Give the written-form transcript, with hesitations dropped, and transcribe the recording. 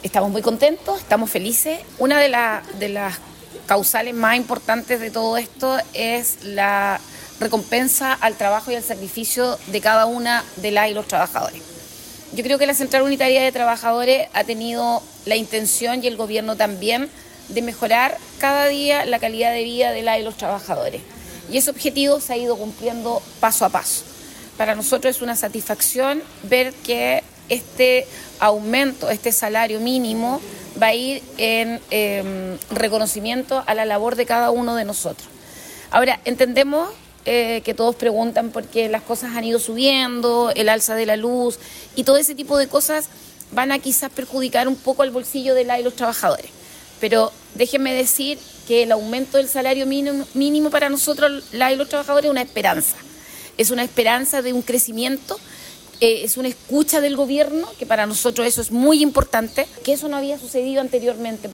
Estamos muy contentos, estamos felices. Una de las causales más importantes de todo esto es la recompensa al trabajo y al sacrificio de cada una de las y los trabajadores. Yo creo que la Central Unitaria de Trabajadores ha tenido la intención, y el gobierno también, de mejorar cada día la calidad de vida de las y los trabajadores. Y ese objetivo se ha ido cumpliendo paso a paso. Para nosotros es una satisfacción ver que este aumento, este salario mínimo, va a ir en reconocimiento a la labor de cada uno de nosotros. Ahora, entendemos que todos preguntan por qué las cosas han ido subiendo, el alza de la luz y todo ese tipo de cosas van a quizás perjudicar un poco el bolsillo de las y los trabajadores. Pero déjenme decir que el aumento del salario mínimo para nosotros, las y los trabajadores, es una esperanza. Es una esperanza de un crecimiento, es una escucha del gobierno, que para nosotros eso es muy importante, que eso no había sucedido anteriormente.